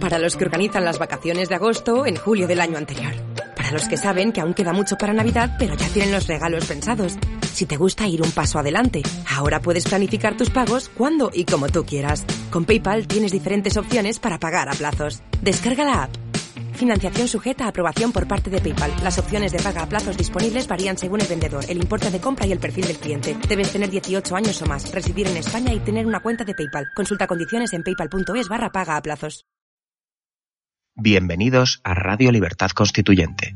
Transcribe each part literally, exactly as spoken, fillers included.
Para los que organizan las vacaciones de agosto en julio del año anterior. Para los que saben que aún queda mucho para Navidad, pero ya tienen los regalos pensados. Si te gusta ir un paso adelante, ahora puedes planificar tus pagos cuando y como tú quieras. Con PayPal tienes diferentes opciones para pagar a plazos. Descarga la app. Financiación sujeta a aprobación por parte de PayPal. Las opciones de paga a plazos disponibles varían según el vendedor, el importe de compra y el perfil del cliente. Debes tener dieciocho años o más, residir en España y tener una cuenta de PayPal. Consulta condiciones en paypal.es barra paga a plazos. Bienvenidos a Radio Libertad Constituyente.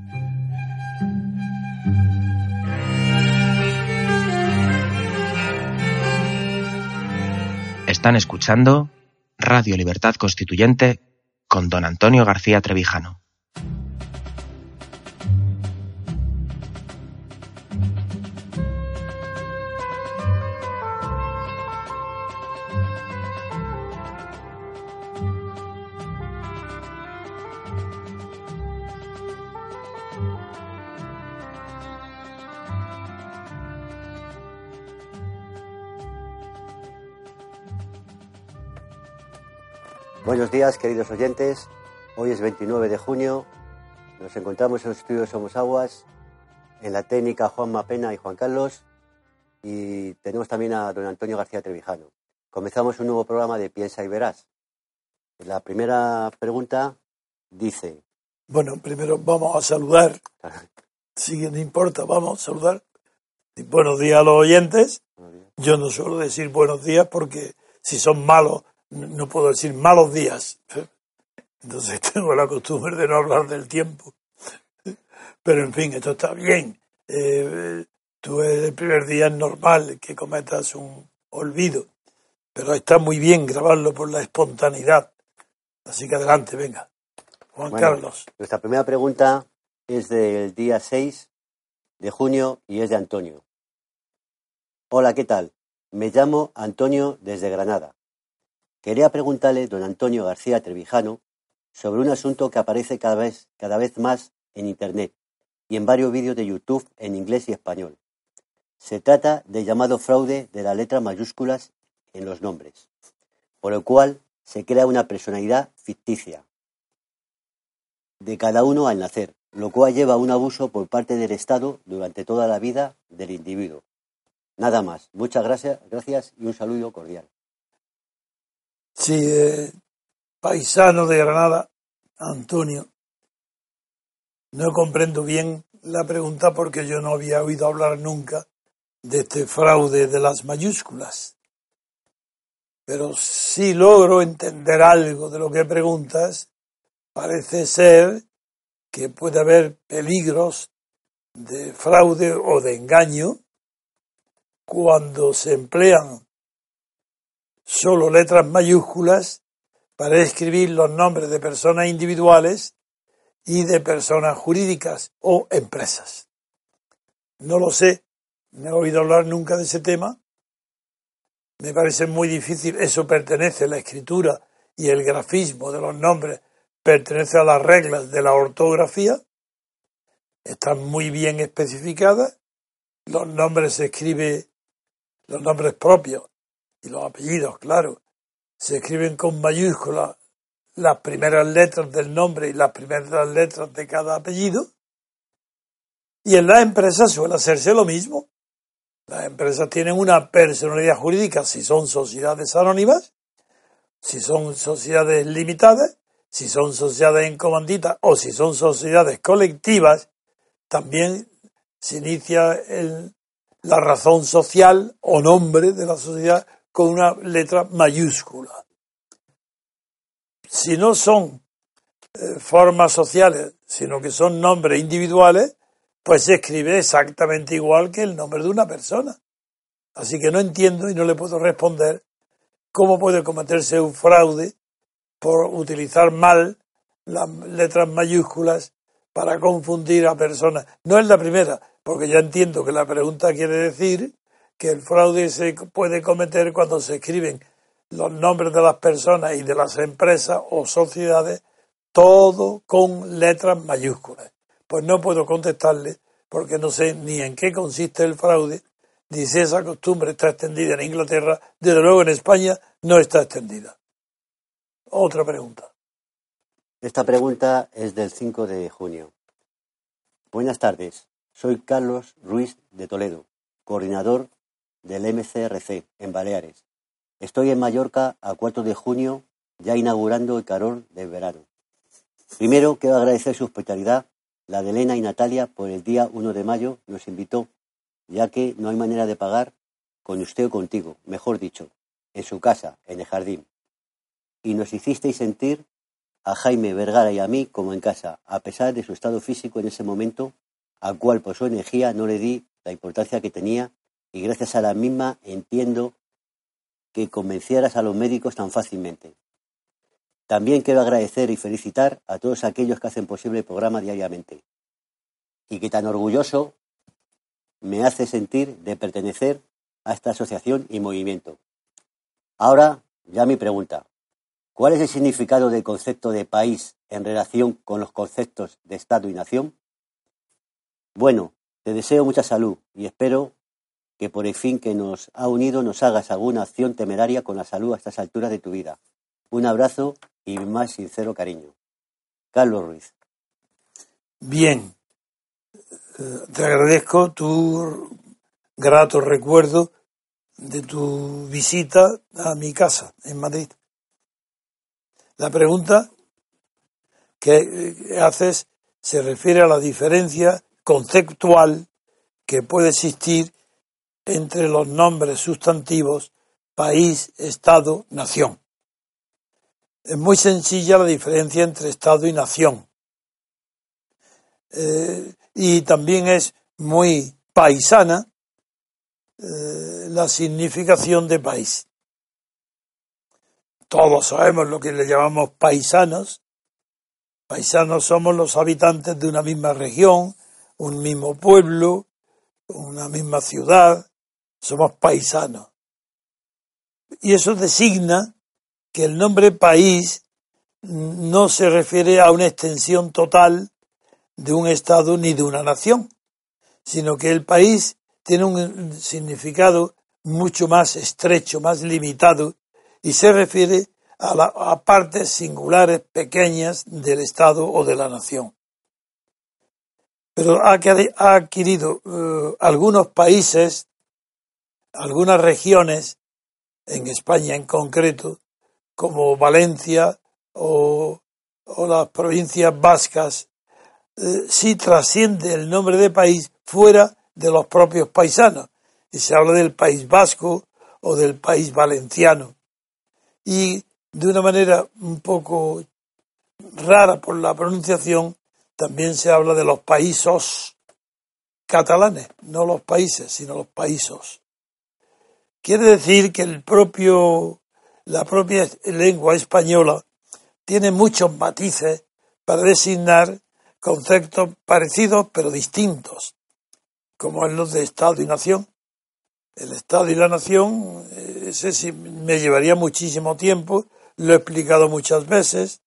Están escuchando Radio Libertad Constituyente con don Antonio García Trevijano. Buenos días, queridos oyentes. Hoy es veintinueve de junio. Nos encontramos en los estudios de Somos Aguas, en la técnica Juanma Pena y Juan Carlos, y tenemos también a don Antonio García Trevijano. Comenzamos un nuevo programa de Piensa y Verás. La primera pregunta dice... Bueno, primero vamos a saludar. Si no importa, vamos a saludar. Buenos días a los oyentes. Yo no suelo decir buenos días porque si son malos... No puedo decir malos días. Entonces tengo la costumbre de no hablar del tiempo. Pero en fin, esto está bien. Eh, tú el primer día es normal que cometas un olvido. Pero está muy bien grabarlo por la espontaneidad. Así que adelante, venga. Juan bueno, Carlos. Nuestra primera pregunta es del día seis de junio y es de Antonio. Hola, ¿qué tal? Me llamo Antonio desde Granada. Quería preguntarle, don Antonio García Trevijano, sobre un asunto que aparece cada vez, cada vez más en Internet y en varios vídeos de YouTube en inglés y español. Se trata del llamado fraude de las letras mayúsculas en los nombres, por el cual se crea una personalidad ficticia de cada uno al nacer, lo cual lleva a un abuso por parte del Estado durante toda la vida del individuo. Nada más. Muchas gracias, gracias y un saludo cordial. Sí, eh, paisano de Granada, Antonio. No comprendo bien la pregunta porque yo no había oído hablar nunca de este fraude de las mayúsculas. Pero si logro entender algo de lo que preguntas, parece ser que puede haber peligros de fraude o de engaño cuando se emplean solo letras mayúsculas para escribir los nombres de personas individuales y de personas jurídicas o empresas. No lo sé, no he oído hablar nunca de ese tema. Me parece muy difícil. Eso pertenece a la escritura y el grafismo de los nombres, pertenece a las reglas de la ortografía. Están muy bien especificadas. Los nombres se escriben, los nombres propios y los apellidos, claro, se escriben con mayúsculas las primeras letras del nombre y las primeras letras de cada apellido. Y en las empresas suele hacerse lo mismo. Las empresas tienen una personalidad jurídica si son sociedades anónimas, si son sociedades limitadas, si son sociedades en comandita o si son sociedades colectivas. También se inicia el, la razón social o nombre de la sociedad con una letra mayúscula. Si no son eh, formas sociales, sino que son nombres individuales, pues se escribe exactamente igual que el nombre de una persona. Así que no entiendo y no le puedo responder cómo puede cometerse un fraude por utilizar mal las letras mayúsculas para confundir a personas. No es la primera, porque ya entiendo que la pregunta quiere decir que el fraude se puede cometer cuando se escriben los nombres de las personas y de las empresas o sociedades, todo con letras mayúsculas. Pues no puedo contestarle porque no sé ni en qué consiste el fraude, ni si esa costumbre está extendida en Inglaterra. Desde luego en España no está extendida. Otra pregunta. Esta pregunta es del cinco de junio. Buenas tardes, soy Carlos Ruiz de Toledo, coordinador del M C R C en Baleares. Estoy en Mallorca a cuatro de junio, ya inaugurando el calor del verano. Primero quiero agradecer su hospitalidad. La de Elena y Natalia por el día uno de mayo nos invitó, ya que no hay manera de pagar con usted o contigo, mejor dicho, en su casa, en el jardín. Y nos hicisteis sentir a Jaime Vergara y a mí como en casa, a pesar de su estado físico en ese momento, al cual por su energía no le di la importancia que tenía, y gracias a la misma entiendo que convencieras a los médicos tan fácilmente. También quiero agradecer y felicitar a todos aquellos que hacen posible el programa diariamente y que tan orgulloso me hace sentir de pertenecer a esta asociación y movimiento. Ahora, ya mi pregunta. ¿Cuál es el significado del concepto de país en relación con los conceptos de Estado y nación? Bueno, te deseo mucha salud y espero que por el fin que nos ha unido nos hagas alguna acción temeraria con la salud a estas alturas de tu vida. Un abrazo y mi más sincero cariño. Carlos Ruiz. Bien, te agradezco tu grato recuerdo de tu visita a mi casa en Madrid. La pregunta que haces se refiere a la diferencia conceptual que puede existir entre los nombres sustantivos país, estado, nación. Es muy sencilla la diferencia entre Estado y nación. Eh, y también es muy paisana eh, la significación de país. Todos sabemos lo que le llamamos paisanos. Paisanos somos los habitantes de una misma región, un mismo pueblo, una misma ciudad. Somos paisanos. Y eso designa que el nombre país no se refiere a una extensión total de un estado ni de una nación, sino que el país tiene un significado mucho más estrecho, más limitado, y se refiere a, la, a partes singulares, pequeñas del estado o de la nación. Pero ha, ha adquirido uh, algunos países, algunas regiones, en España en concreto, como Valencia o, o las provincias vascas, eh, sí trasciende el nombre de país fuera de los propios paisanos. Y se habla del País Vasco o del País Valenciano. Y de una manera un poco rara por la pronunciación, también se habla de los paísos catalanes, no los países, sino los paísos. Quiere decir que el propio, la propia lengua española tiene muchos matices para designar conceptos parecidos pero distintos, como es los de Estado y Nación. El Estado y la Nación, ese sí me llevaría muchísimo tiempo, lo he explicado muchas veces.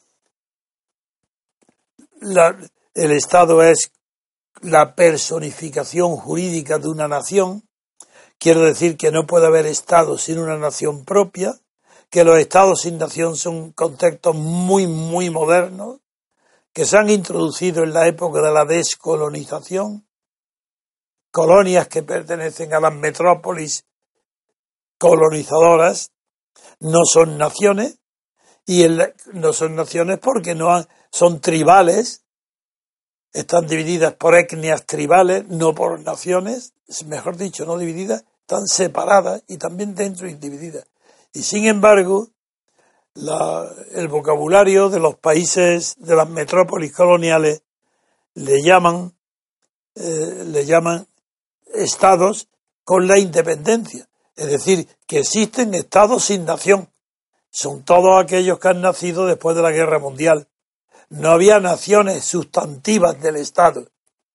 La, el Estado es la personificación jurídica de una nación. Quiero decir que no puede haber Estado sin una nación propia, que los Estados sin nación son conceptos muy, muy modernos, que se han introducido en la época de la descolonización, colonias que pertenecen a las metrópolis colonizadoras, no son naciones, y el, no son naciones porque no han, son tribales, están divididas por etnias tribales, no por naciones, mejor dicho, no divididas, están separadas y también dentro y divididas. Y sin embargo, la, el vocabulario de los países de las metrópolis coloniales le llaman, eh, le llaman estados con la independencia. Es decir, que existen estados sin nación. Son todos aquellos que han nacido después de la Guerra Mundial. No había naciones sustantivas del Estado.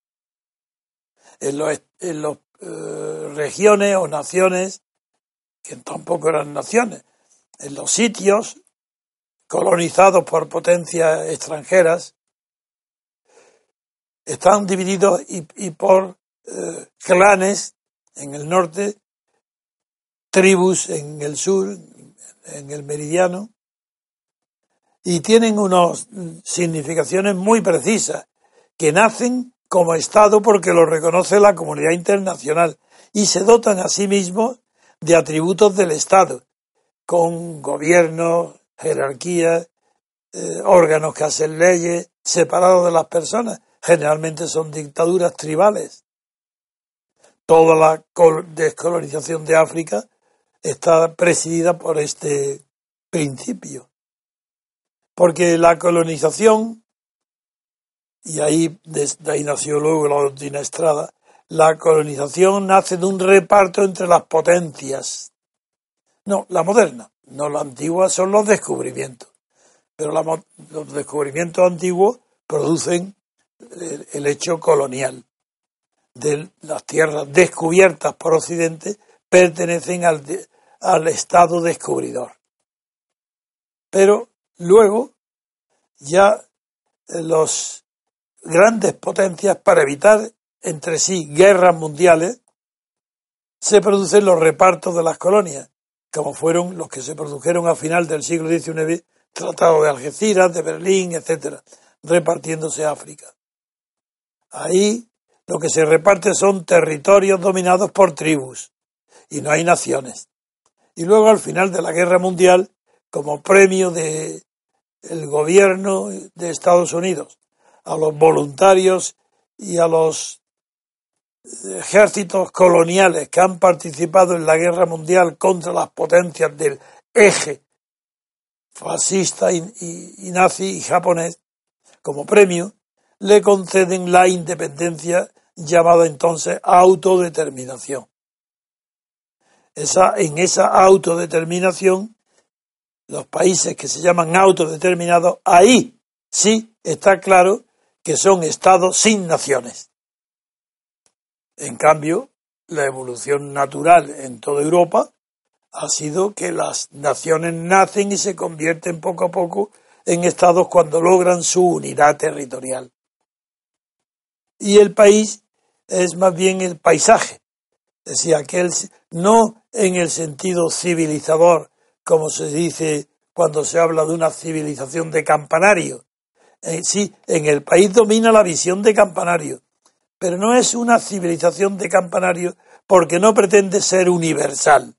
En los, en los eh, regiones o naciones, que tampoco eran naciones, en los sitios colonizados por potencias extranjeras, están divididos y, y por eh, clanes en el norte, tribus en el sur, en el meridiano, y tienen unas significaciones muy precisas, que nacen como Estado porque lo reconoce la comunidad internacional y se dotan a sí mismos de atributos del Estado, con gobiernos, jerarquías, eh, órganos que hacen leyes, separados de las personas. Generalmente son dictaduras tribales. Toda la descolonización de África está presidida por este principio. Porque la colonización, y ahí, de ahí nació luego la doctrina Estrada, la colonización nace de un reparto entre las potencias. No, la moderna, no la antigua, son los descubrimientos. Pero la, los descubrimientos antiguos producen el, el hecho colonial. De las tierras descubiertas por Occidente pertenecen al, de, al Estado descubridor. Pero luego ya los grandes potencias, para evitar entre sí guerras mundiales, se producen los repartos de las colonias, como fueron los que se produjeron a final del siglo diecinueve, Tratado de Algeciras, de Berlín, etcétera, repartiéndose África. Ahí lo que se reparte son territorios dominados por tribus, y no hay naciones. Y luego al final de la Guerra Mundial, como premio de el gobierno de Estados Unidos a los voluntarios y a los ejércitos coloniales que han participado en la Guerra Mundial contra las potencias del eje fascista y, y, y nazi y japonés, como premio, le conceden la independencia llamada entonces autodeterminación. Esa, en esa autodeterminación, los países que se llaman autodeterminados, ahí sí está claro que son estados sin naciones. En cambio, la evolución natural en toda Europa ha sido que las naciones nacen y se convierten poco a poco en estados cuando logran su unidad territorial. Y el país es más bien el paisaje, es decir, aquel, no en el sentido civilizador, como se dice cuando se habla de una civilización de campanario. Eh, sí, en el país domina la visión de campanario, pero no es una civilización de campanario porque no pretende ser universal.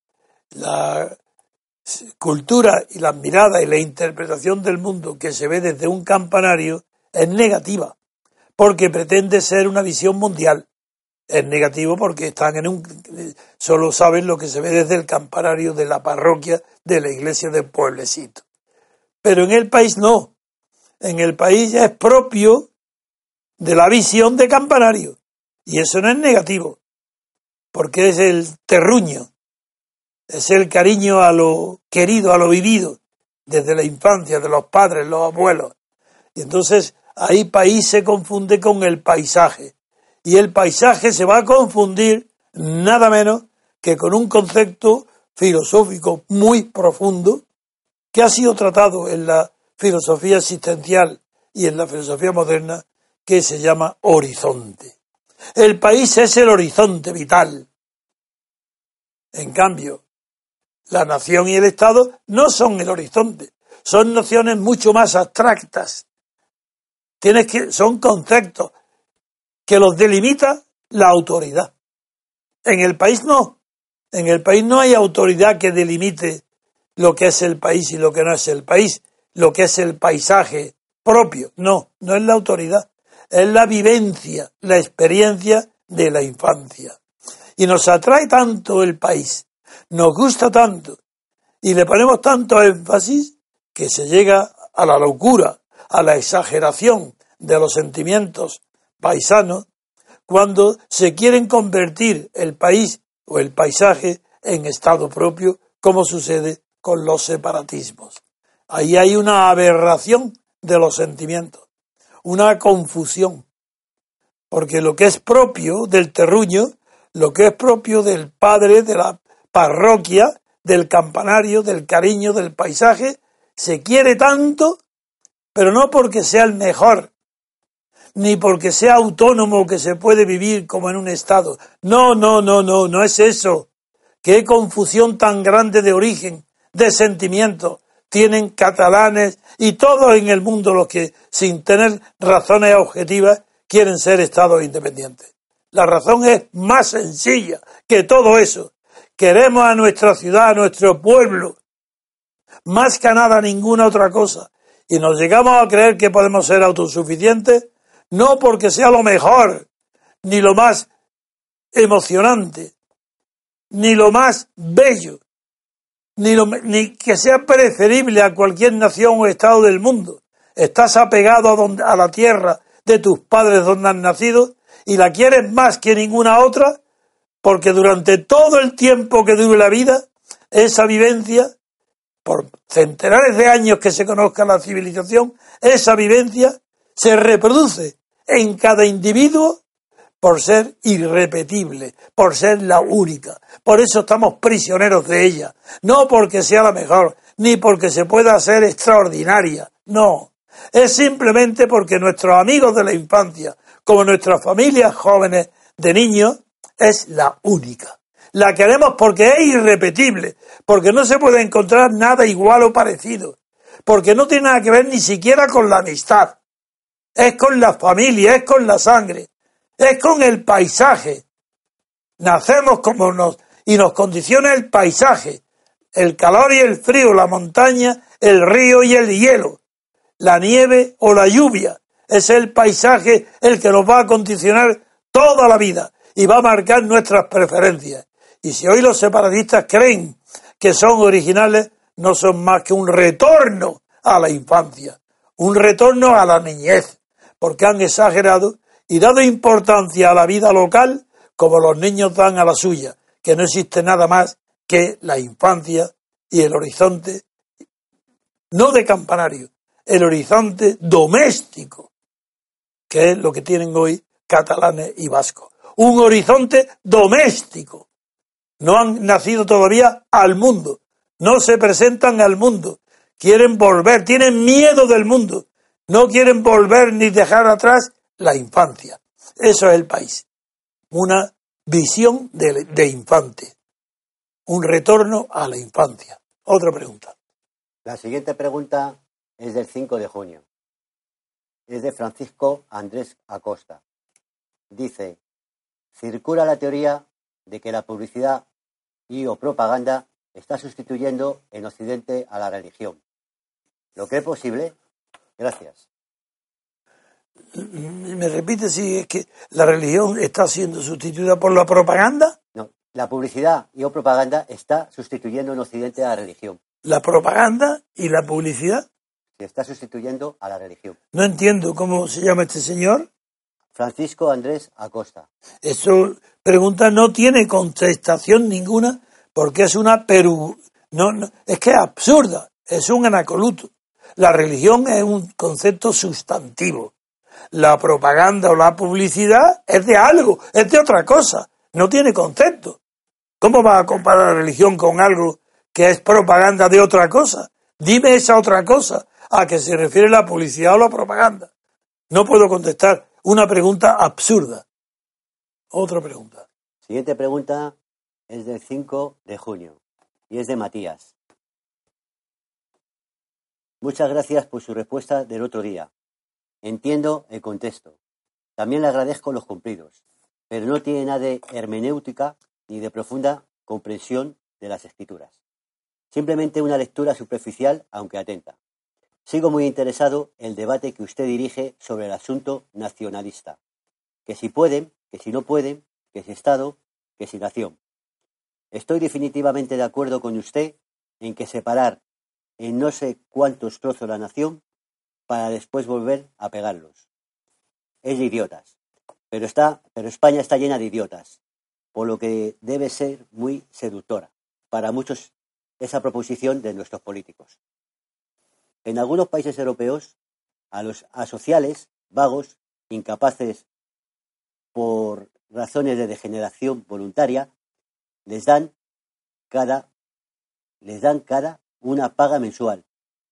La cultura y la mirada y la interpretación del mundo que se ve desde un campanario es negativa, porque pretende ser una visión mundial. Es negativo porque están en un, solo saben lo que se ve desde el campanario de la parroquia de la iglesia del pueblecito. Pero en el país no. En el país es propio de la visión de campanario. Y eso no es negativo, porque es el terruño, es el cariño a lo querido, a lo vivido, desde la infancia, de los padres, los abuelos. Y entonces ahí país se confunde con el paisaje. Y el paisaje se va a confundir nada menos que con un concepto filosófico muy profundo que ha sido tratado en la filosofía existencial y en la filosofía moderna, que se llama horizonte. El país es el horizonte vital. En cambio, la nación y el Estado no son el horizonte, son nociones mucho más abstractas. Tienes que, son conceptos que los delimita la autoridad. En el país no. En el país no hay autoridad que delimite lo que es el país y lo que no es el país, lo que es el paisaje propio. No, no es la autoridad. Es la vivencia, la experiencia de la infancia. Y nos atrae tanto el país, nos gusta tanto, y le ponemos tanto énfasis que se llega a la locura, a la exageración de los sentimientos paisanos, cuando se quieren convertir el país o el paisaje en estado propio, como sucede con los separatismos. Ahí hay una aberración de los sentimientos, una confusión, porque lo que es propio del terruño, lo que es propio del padre, de la parroquia, del campanario, del cariño, del paisaje, se quiere tanto, pero no porque sea el mejor, ni porque sea autónomo que se puede vivir como en un estado. No, no, no, no, no es eso. Qué confusión tan grande de origen, de sentimientos, tienen catalanes y todos en el mundo los que, sin tener razones objetivas, quieren ser estados independientes. La razón es más sencilla que todo eso. Queremos a nuestra ciudad, a nuestro pueblo, más que a nada ninguna otra cosa. Y nos llegamos a creer que podemos ser autosuficientes, no porque sea lo mejor, ni lo más emocionante, ni lo más bello, ni, lo, ni que sea preferible a cualquier nación o estado del mundo. Estás apegado a, donde, a la tierra de tus padres donde has nacido y la quieres más que ninguna otra, porque durante todo el tiempo que dure la vida, esa vivencia, por centenares de años que se conozca la civilización, esa vivencia se reproduce en cada individuo por ser irrepetible, por ser la única. Por eso estamos prisioneros de ella, no porque sea la mejor, ni porque se pueda ser extraordinaria, no. Es simplemente porque nuestros amigos de la infancia, como nuestras familias jóvenes de niños, es la única. La queremos porque es irrepetible, porque no se puede encontrar nada igual o parecido, porque no tiene nada que ver ni siquiera con la amistad. Es con la familia, es con la sangre, es con el paisaje. Nacemos como nos, y nos condiciona el paisaje, el calor y el frío, la montaña, el río y el hielo, la nieve o la lluvia. Es el paisaje el que nos va a condicionar toda la vida y va a marcar nuestras preferencias. Y si hoy los separatistas creen que son originales, no son más que un retorno a la infancia, un retorno a la niñez, porque han exagerado y dado importancia a la vida local como los niños dan a la suya, que no existe nada más que la infancia y el horizonte, no de campanario, el horizonte doméstico, que es lo que tienen hoy catalanes y vascos. Un horizonte doméstico. No han nacido todavía al mundo, no se presentan al mundo, quieren volver, tienen miedo del mundo, no quieren volver ni dejar atrás la infancia. Eso es el país, una visión de, de infante, un retorno a la infancia. Otra pregunta. La siguiente pregunta es del cinco de junio. Es de Francisco Andrés Acosta. Dice, circula la teoría de que la publicidad y o propaganda está sustituyendo en Occidente a la religión. ¿Lo cree posible? Gracias. ¿Me repite si es que la religión está siendo sustituida por la propaganda? No, la publicidad y o propaganda está sustituyendo en Occidente a la religión. ¿La propaganda y la publicidad? Se está sustituyendo a la religión. No entiendo cómo se llama este señor. Francisco Andrés Acosta. Eso pregunta no tiene contestación ninguna porque es una peru... no, no, es que es absurda, es un anacoluto. La religión es un concepto sustantivo. La propaganda o la publicidad es de algo, es de otra cosa, no tiene concepto. ¿Cómo vas a comparar la religión con algo que es propaganda de otra cosa? Dime esa otra cosa a que se refiere la publicidad o la propaganda. No puedo contestar. Una pregunta absurda. Otra pregunta. Siguiente pregunta es del cinco de junio y es de Matías. Muchas gracias por su respuesta del otro día. Entiendo el contexto. También le agradezco los cumplidos, pero no tiene nada de hermenéutica ni de profunda comprensión de las escrituras. Simplemente una lectura superficial, aunque atenta. Sigo muy interesado en el debate que usted dirige sobre el asunto nacionalista. Que si pueden, que si no pueden, que si Estado, que si nación. Estoy definitivamente de acuerdo con usted en que separar en no sé cuántos trozos la nación para después volver a pegarlos. Es de idiotas. Pero, está, pero España está llena de idiotas, por lo que debe ser muy seductora para muchos esa proposición de nuestros políticos. En algunos países europeos, a los asociales, vagos, incapaces por razones de degeneración voluntaria, les dan cada, les dan cada una paga mensual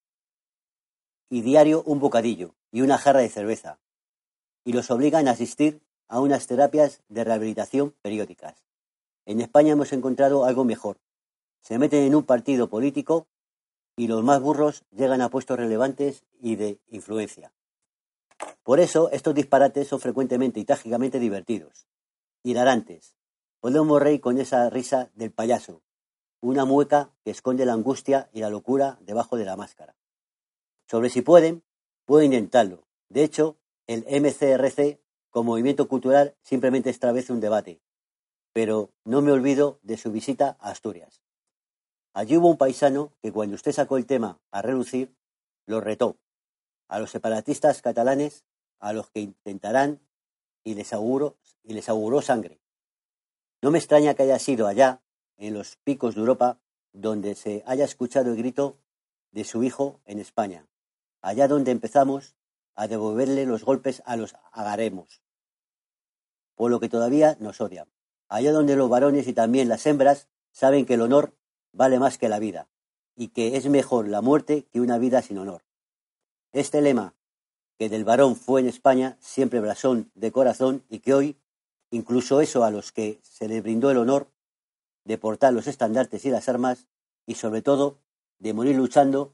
y diario un bocadillo y una jarra de cerveza, y los obligan a asistir a unas terapias de rehabilitación periódicas. En España hemos encontrado algo mejor. Se meten en un partido político y los más burros llegan a puestos relevantes y de influencia. Por eso, estos disparates son frecuentemente y trágicamente divertidos, hilarantes. Podemos reír con esa risa del payaso, una mueca que esconde la angustia y la locura debajo de la máscara. Sobre si pueden, pueden intentarlo. De hecho, el M C R C, como movimiento cultural, simplemente establece un debate. Pero no me olvido de su visita a Asturias. Allí hubo un paisano que cuando usted sacó el tema a relucir, lo retó a los separatistas catalanes, a los que intentarán, y les auguro, y les auguró sangre. No me extraña que haya sido allá, en los picos de Europa, donde se haya escuchado el grito de su hijo en España, allá donde empezamos a devolverle los golpes a los agaremos, por lo que todavía nos odian, allá donde los varones y también las hembras saben que el honor vale más que la vida, y que es mejor la muerte que una vida sin honor. Este lema, que del varón fue en España siempre blasón de corazón, y que hoy, incluso eso a los que se les brindó el honor de portar los estandartes y las armas, y sobre todo de morir luchando,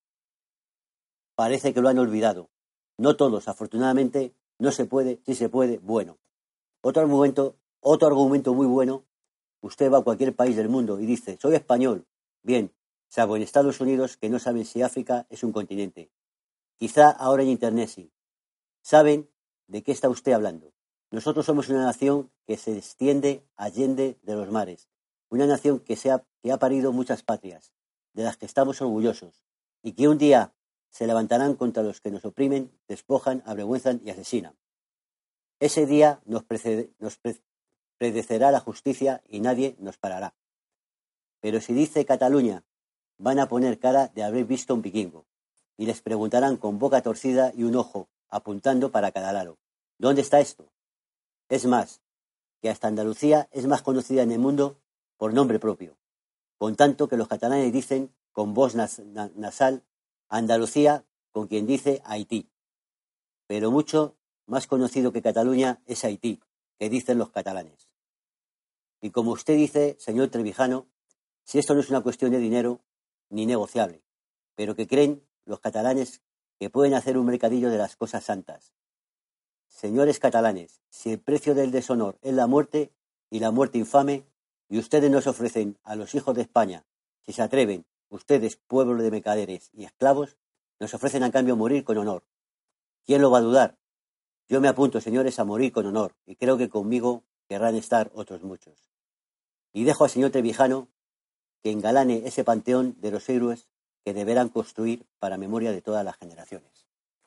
parece que lo han olvidado. No todos, afortunadamente, no se puede, si se puede, bueno. Otro argumento, otro argumento muy bueno, usted va a cualquier país del mundo y dice, soy español. Bien, salvo en Estados Unidos, que no saben si África es un continente. Quizá ahora en Internet sí. Saben de qué está usted hablando. Nosotros somos una nación que se extiende allende de los mares. Una nación que, se ha, que ha parido muchas patrias, de las que estamos orgullosos, y que un día se levantarán contra los que nos oprimen, despojan, avergüenzan y asesinan. Ese día nos, precede, nos pre, predecerá la justicia y nadie nos parará. Pero si dice Cataluña, van a poner cara de haber visto un vikingo, y les preguntarán con boca torcida y un ojo apuntando para cada lado, ¿dónde está esto? Es más, que hasta Andalucía es más conocida en el mundo por nombre propio, con tanto que los catalanes dicen con voz nas, na, nasal Andalucía con quien dice Haití. Pero mucho más conocido que Cataluña es Haití, que dicen los catalanes. Y como usted dice, señor Trevijano, si esto no es una cuestión de dinero ni negociable, pero que creen los catalanes que pueden hacer un mercadillo de las cosas santas. Señores catalanes, si el precio del deshonor es la muerte y la muerte infame, y ustedes nos ofrecen a los hijos de España, si se atreven, ustedes, pueblo de mercaderes y esclavos, nos ofrecen a cambio morir con honor. ¿Quién lo va a dudar? Yo me apunto, señores, a morir con honor, y creo que conmigo querrán estar otros muchos. Y dejo al señor Trevijano que engalane ese panteón de los héroes que deberán construir para memoria de todas las generaciones.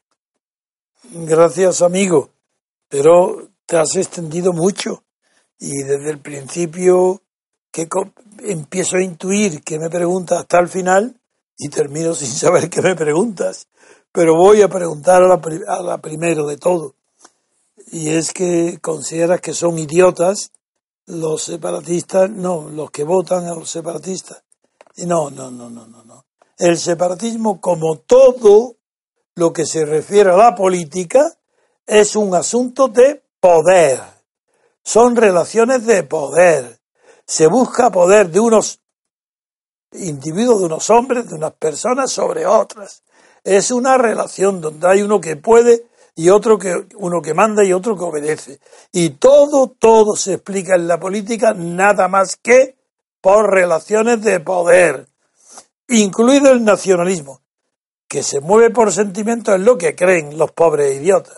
Gracias, amigo, pero te has extendido mucho, y desde el principio que empiezo a intuir que me preguntas hasta el final y termino sin saber qué me preguntas, pero voy a preguntar a la, a la primero de todo, y es que consideras que son idiotas los separatistas, no, los que votan a los separatistas, y no, no, no, no, no, no. El separatismo, como todo lo que se refiere a la política, es un asunto de poder, son relaciones de poder. Se busca poder de unos individuos, de unos hombres, de unas personas sobre otras. Es una relación donde hay uno que puede y otro que, uno que manda y otro que obedece. Y todo, todo se explica en la política nada más que por relaciones de poder, incluido el nacionalismo, que se mueve por sentimientos es lo que creen los pobres idiotas.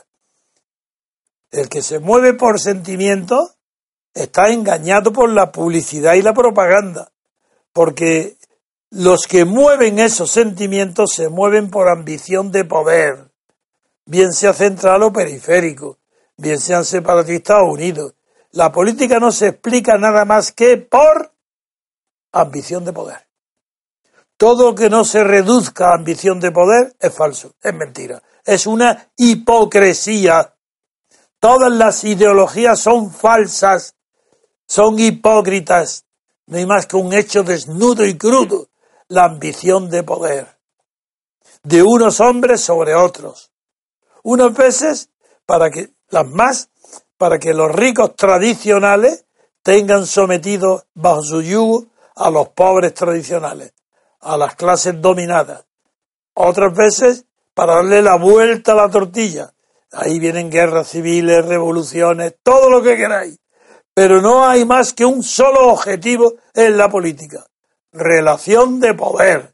El que se mueve por sentimientos está engañado por la publicidad y la propaganda, porque los que mueven esos sentimientos se mueven por ambición de poder, bien sea central o periférico, bien sean separatistas o unidos. La política no se explica nada más que por ambición de poder. Todo lo que no se reduzca a ambición de poder es falso, es mentira, es una hipocresía. Todas las ideologías son falsas, son hipócritas, no hay más que un hecho desnudo y crudo, la ambición de poder, de unos hombres sobre otros, unas veces para que, las más, para que los ricos tradicionales tengan sometidos bajo su yugo a los pobres tradicionales, a las clases dominadas. Otras veces para darle la vuelta a la tortilla. Ahí vienen guerras civiles, revoluciones, todo lo que queráis. Pero no hay más que un solo objetivo en la política: relación de poder.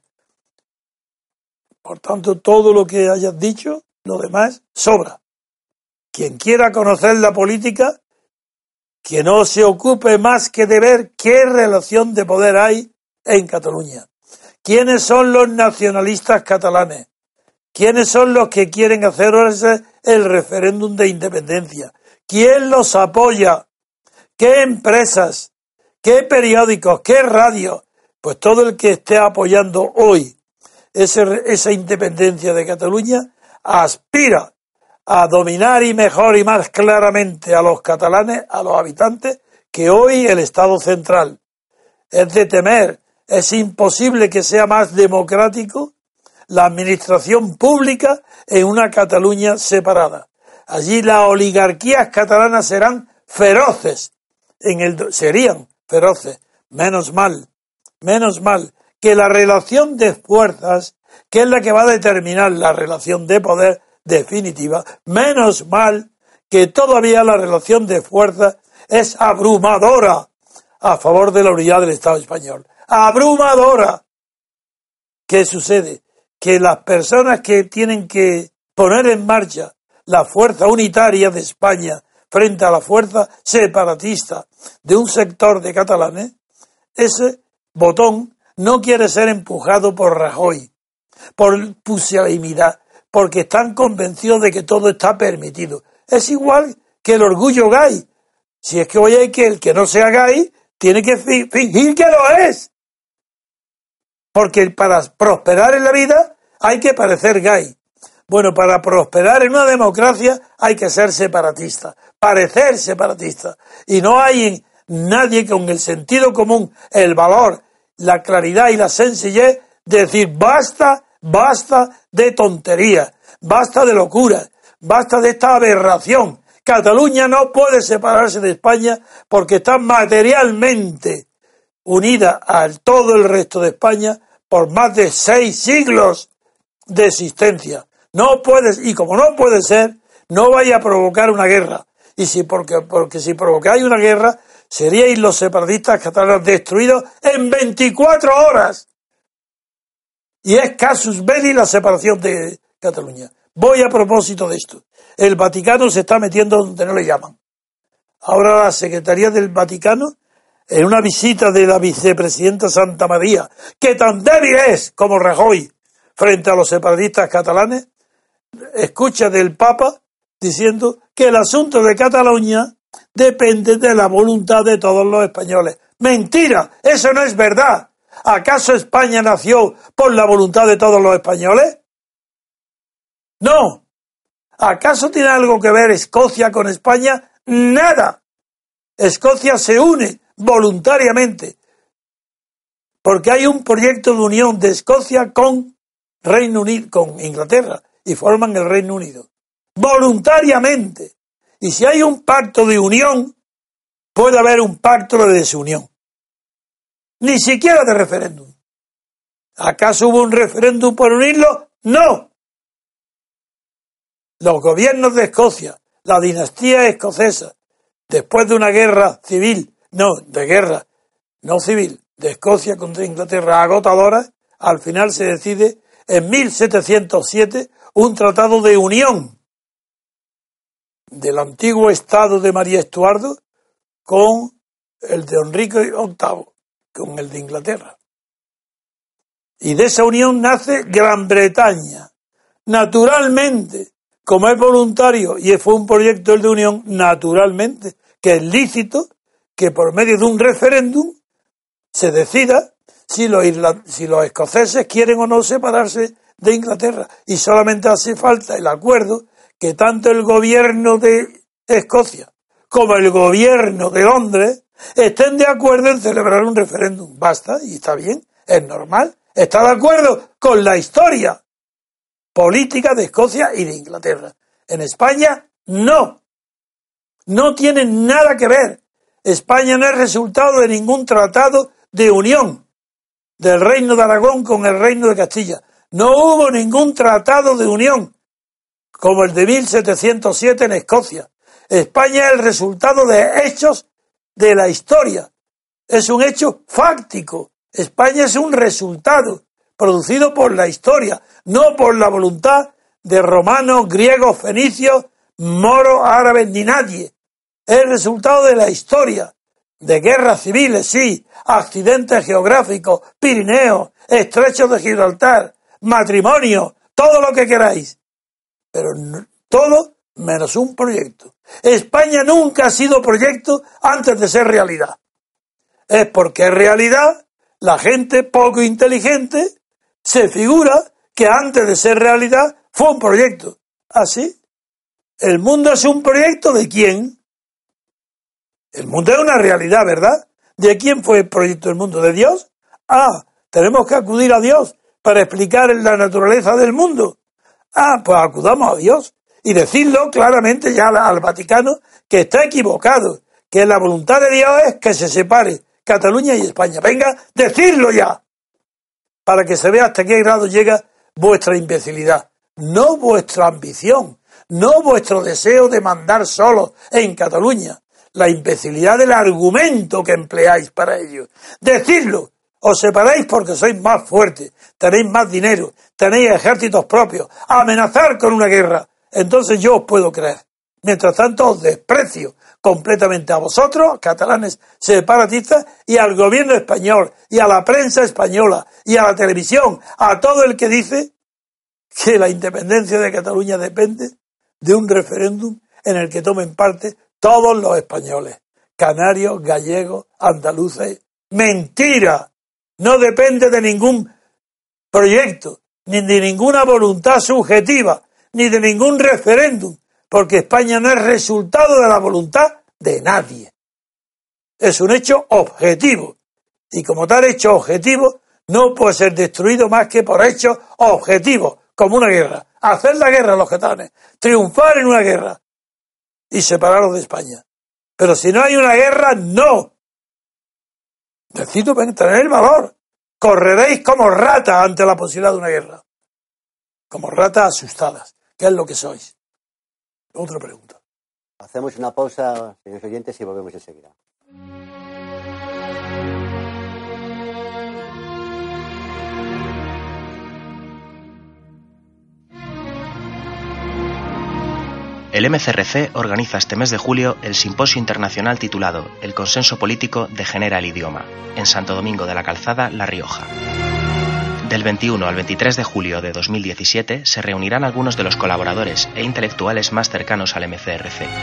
Por tanto, todo lo que hayas dicho, lo demás, sobra. Quien quiera conocer la política, que no se ocupe más que de ver qué relación de poder hay en Cataluña. ¿Quiénes son los nacionalistas catalanes? ¿Quiénes son los que quieren hacer el referéndum de independencia? ¿Quién los apoya? ¿Qué empresas? ¿Qué periódicos? ¿Qué radios? Pues todo el que esté apoyando hoy ese, esa independencia de Cataluña aspira a dominar y mejor y más claramente a los catalanes, a los habitantes, que hoy el Estado central. Es de temer, es imposible que sea más democrático la administración pública en una Cataluña separada. Allí las oligarquías catalanas serán feroces, en el, serían feroces, menos mal, menos mal, que la relación de fuerzas, que es la que va a determinar la relación de poder definitiva, menos mal que todavía la relación de fuerzas es abrumadora a favor de la unidad del Estado español. Abrumadora. ¿Qué sucede? Que las personas que tienen que poner en marcha la fuerza unitaria de España frente a la fuerza separatista de un sector de catalanes, ese botón no quiere ser empujado por Rajoy, por pusilanimidad, porque están convencidos de que todo está permitido. Es igual que el orgullo gay. Si es que hoy hay que el que no sea gay tiene que fingir que lo es. Porque para prosperar en la vida hay que parecer gay. Bueno, para prosperar en una democracia hay que ser separatista, parecer separatista. Y no hay nadie con el sentido común, el valor, la claridad y la sencillez de decir basta, basta de tonterías, basta de locura, basta de esta aberración. Cataluña no puede separarse de España porque está materialmente unida a todo el resto de España por más de seis siglos de existencia. No puedes, y como no puede ser, no vaya a provocar una guerra. Y si porque, porque si provocáis una guerra, seríais los separatistas catalanes destruidos en veinticuatro horas. Y es casus belli la separación de Cataluña. Voy a propósito de esto. El Vaticano se está metiendo donde no le llaman. Ahora la Secretaría del Vaticano, en una visita de la vicepresidenta Santa María, que tan débil es como Rajoy frente a los separatistas catalanes, escucha del Papa diciendo que el asunto de Cataluña depende de la voluntad de todos los españoles. ¡Mentira! ¡Eso no es verdad! ¿Acaso España nació por la voluntad de todos los españoles? ¡No! ¿Acaso tiene algo que ver Escocia con España? ¡Nada! Escocia se une voluntariamente porque hay un proyecto de unión de Escocia con Reino Unido, con Inglaterra, y forman el Reino Unido. Voluntariamente. Y si hay un pacto de unión, puede haber un pacto de desunión. Ni siquiera de referéndum. ¿Acaso hubo un referéndum por unirlo? ¡No! Los gobiernos de Escocia, la dinastía escocesa, después de una guerra civil, no, de guerra, no civil, de Escocia contra Inglaterra agotadora, al final se decide en mil setecientos siete un tratado de unión del antiguo estado de María Estuardo con el de Enrique octavo, con el de Inglaterra. Y de esa unión nace Gran Bretaña. Naturalmente, como es voluntario y fue un proyecto el de unión, naturalmente, que es lícito que por medio de un referéndum se decida si los, isla, si los escoceses quieren o no separarse de Inglaterra. Y solamente hace falta el acuerdo que tanto el gobierno de Escocia como el gobierno de Londres estén de acuerdo en celebrar un referéndum. Basta, y está bien, es normal. Está de acuerdo con la historia política de Escocia y de Inglaterra. En España, no. No tiene nada que ver. España no es resultado de ningún tratado de unión. del Reino de Aragón con el Reino de Castilla. No hubo ningún tratado de unión, como el de mil setecientos siete en Escocia. España es el resultado de hechos de la historia. Es un hecho fáctico. España es un resultado producido por la historia, no por la voluntad de romanos, griegos, fenicios, moros, árabes, ni nadie. Es el resultado de la historia, de guerras civiles, sí, accidentes geográficos, Pirineos, estrechos de Gibraltar, matrimonio, todo lo que queráis. Pero no, todo menos un proyecto. España nunca ha sido proyecto antes de ser realidad. Es porque en realidad la gente poco inteligente se figura que antes de ser realidad fue un proyecto. ¿Así? ¿El mundo es un proyecto de quién? El mundo es una realidad, ¿verdad? ¿De quién fue el proyecto del mundo? ¿De Dios? Ah, tenemos que acudir a Dios para explicar la naturaleza del mundo. Ah, pues acudamos a Dios y decirlo claramente ya al Vaticano que está equivocado, que la voluntad de Dios es que se separe Cataluña y España. Venga, decirlo ya, para que se vea hasta qué grado llega vuestra imbecilidad, no vuestra ambición, no vuestro deseo de mandar solos en Cataluña, la imbecilidad del argumento que empleáis para ello. Decidlo, os separáis porque sois más fuertes, tenéis más dinero, tenéis ejércitos propios, amenazar con una guerra, entonces yo os puedo creer. Mientras tanto os desprecio completamente a vosotros, catalanes separatistas, y al gobierno español, y a la prensa española, y a la televisión, a todo el que dice que la independencia de Cataluña depende de un referéndum en el que tomen parte todos los españoles, canarios, gallegos, andaluces. ¡Mentira! No depende de ningún proyecto, ni de ninguna voluntad subjetiva, ni de ningún referéndum, porque España no es resultado de la voluntad de nadie. Es un hecho objetivo, y como tal hecho objetivo no puede ser destruido más que por hechos objetivos, como una guerra. Hacer la guerra a los catalanes, triunfar en una guerra y separaros de España. Pero si no hay una guerra, no. Necesito tener el valor. Correréis como ratas ante la posibilidad de una guerra. Como ratas asustadas, que es lo que sois. Otra pregunta. Hacemos una pausa, señores oyentes, y volvemos enseguida. El M C R C organiza este mes de julio el simposio internacional titulado El consenso político degenera el idioma, en Santo Domingo de la Calzada, La Rioja. Del veintiuno al veintitrés de julio de dos mil diecisiete se reunirán algunos de los colaboradores e intelectuales más cercanos al M C R C.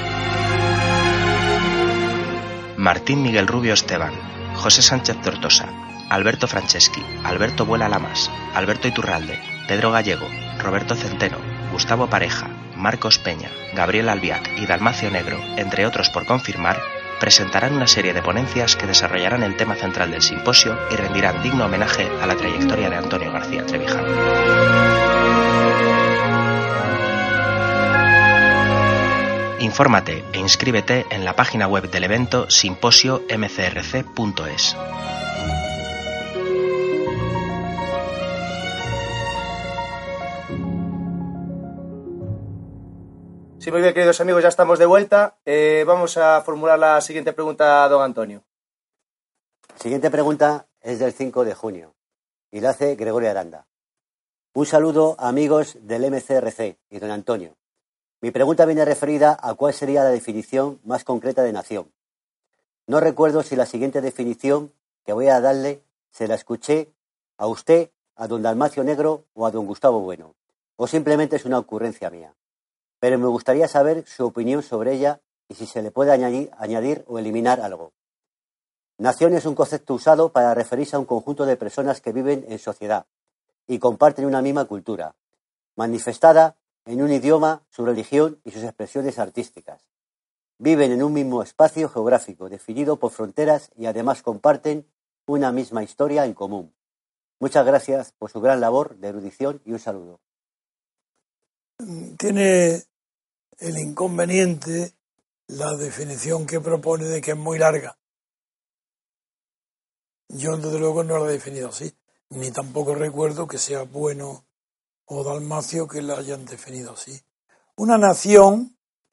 Martín Miguel Rubio Esteban, José Sánchez Tortosa, Alberto Franceschi, Alberto Buela Lamas, Alberto Iturralde, Pedro Gallego, Roberto Centeno, Gustavo Pareja, Marcos Peña, Gabriel Albiac y Dalmacio Negro, entre otros por confirmar, presentarán una serie de ponencias que desarrollarán el tema central del simposio y rendirán digno homenaje a la trayectoria de Antonio García Trevijano. Infórmate e inscríbete en la página web del evento simposio m c r c punto es. Sí, muy bien, queridos amigos, ya estamos de vuelta. Eh, vamos a formular la siguiente pregunta a don Antonio. La siguiente pregunta es del cinco de junio y la hace Gregorio Aranda. Un saludo, amigos del M C R C y don Antonio. Mi pregunta viene referida a cuál sería la definición más concreta de nación. No recuerdo si la siguiente definición que voy a darle se la escuché a usted, a don Dalmacio Negro o a don Gustavo Bueno, o simplemente es una ocurrencia mía. Pero me gustaría saber su opinión sobre ella y si se le puede añadir, añadir o eliminar algo. Nación es un concepto usado para referirse a un conjunto de personas que viven en sociedad y comparten una misma cultura, manifestada en un idioma, su religión y sus expresiones artísticas. Viven en un mismo espacio geográfico definido por fronteras y además comparten una misma historia en común. Muchas gracias por su gran labor de erudición y un saludo. Tiene el inconveniente la definición que propone de que es muy larga. Yo desde luego no la he definido así. ni tampoco recuerdo que sea Bueno o Dalmacio que la hayan definido así. Una nación,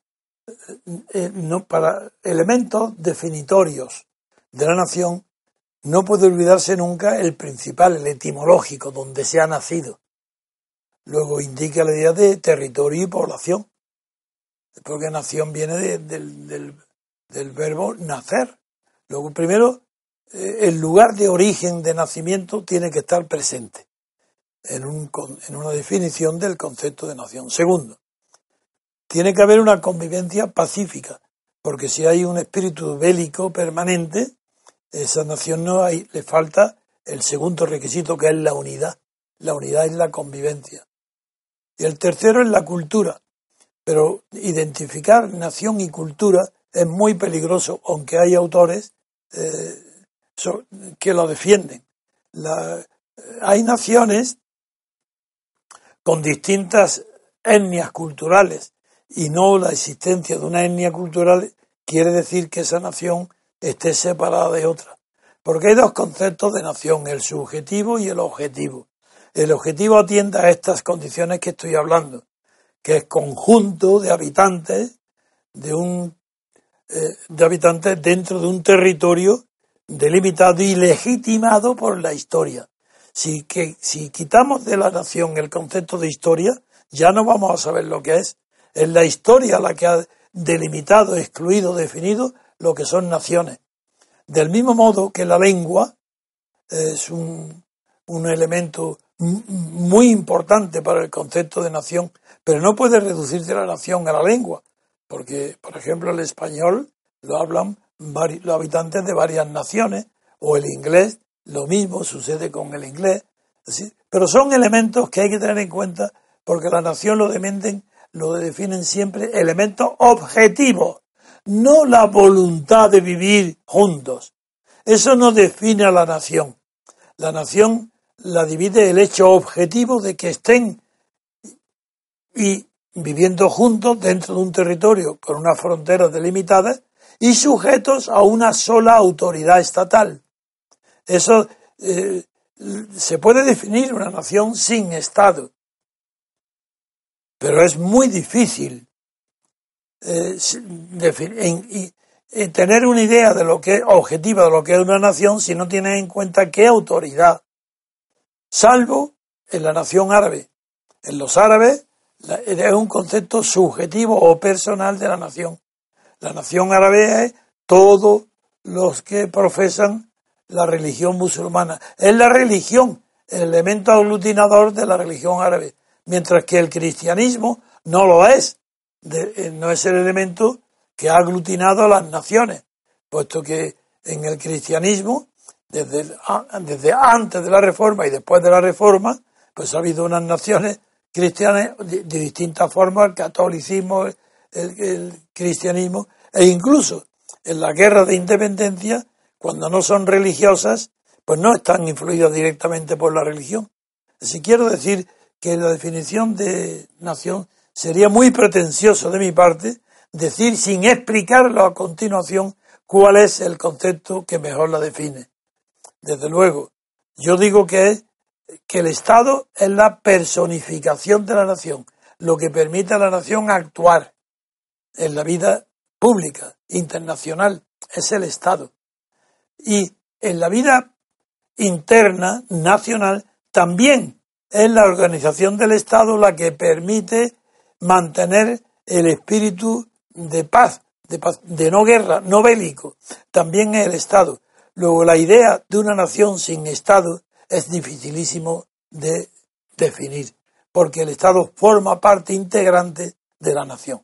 eh, no, para elementos definitorios de la nación, no puede olvidarse nunca el principal, el etimológico, donde se ha nacido. Luego indica la idea de territorio y población, porque nación viene de, de, del, del verbo nacer. Luego, primero, eh, el lugar de origen de nacimiento tiene que estar presente en, un, en una definición del concepto de nación. Segundo, tiene que haber una convivencia pacífica, porque si hay un espíritu bélico permanente, esa nación no hay, le falta el segundo requisito, que es la unidad. La unidad es la convivencia. Y el tercero es la cultura. Pero identificar nación y cultura es muy peligroso, aunque hay autores eh, so, que lo defienden. La, hay naciones con distintas etnias culturales, y no la existencia de una etnia cultural quiere decir que esa nación esté separada de otra. Porque hay dos conceptos de nación, el subjetivo y el objetivo. El objetivo atiende a estas condiciones que estoy hablando, que es conjunto de habitantes de un eh, de habitantes dentro de un territorio delimitado y legitimado por la historia. Si, que, si quitamos de la nación el concepto de historia, ya no vamos a saber lo que es. Es la historia la que ha delimitado, excluido, definido lo que son naciones. Del mismo modo que la lengua es un, un elemento muy importante para el concepto de nación, pero no puede reducirse la nación a la lengua, porque, por ejemplo, el español lo hablan vari, los habitantes de varias naciones, o el inglés, lo mismo sucede con el inglés, ¿sí? Pero son elementos que hay que tener en cuenta, porque la nación lo definen, lo definen siempre elementos objetivos, no la voluntad de vivir juntos. Eso no define a la nación. La nación la divide el hecho objetivo de que estén y viviendo juntos dentro de un territorio con unas fronteras delimitadas y sujetos a una sola autoridad estatal. Eso eh, se puede definir una nación sin Estado, pero es muy difícil eh, en, en, en tener una idea de lo que es objetiva de lo que es una nación si no tienes en cuenta qué autoridad, salvo en la nación árabe. En los árabes es un concepto subjetivo o personal de la nación. La nación árabe es todos los que profesan la religión musulmana. Es la religión, el elemento aglutinador de la religión árabe, mientras que el cristianismo no lo es, de, no es el elemento que ha aglutinado a las naciones, puesto que en el cristianismo, desde, el, desde antes de la Reforma y después de la Reforma, pues ha habido unas naciones cristianas de, de distintas formas, el catolicismo, el, el cristianismo, e incluso en la guerra de independencia, cuando no son religiosas, pues no están influidas directamente por la religión. Si quiero decir que la definición de nación sería muy pretencioso de mi parte decir sin explicarlo a continuación cuál es el concepto que mejor la define. Desde luego, yo digo que es que el Estado es la personificación de la nación, lo que permite a la nación actuar en la vida pública, internacional, es el Estado. Y en la vida interna, nacional, también es la organización del Estado la que permite mantener el espíritu de paz, de paz, de no guerra, no bélico. También es el Estado. Luego, la idea de una nación sin Estado es dificilísimo de definir, porque el Estado forma parte integrante de la nación,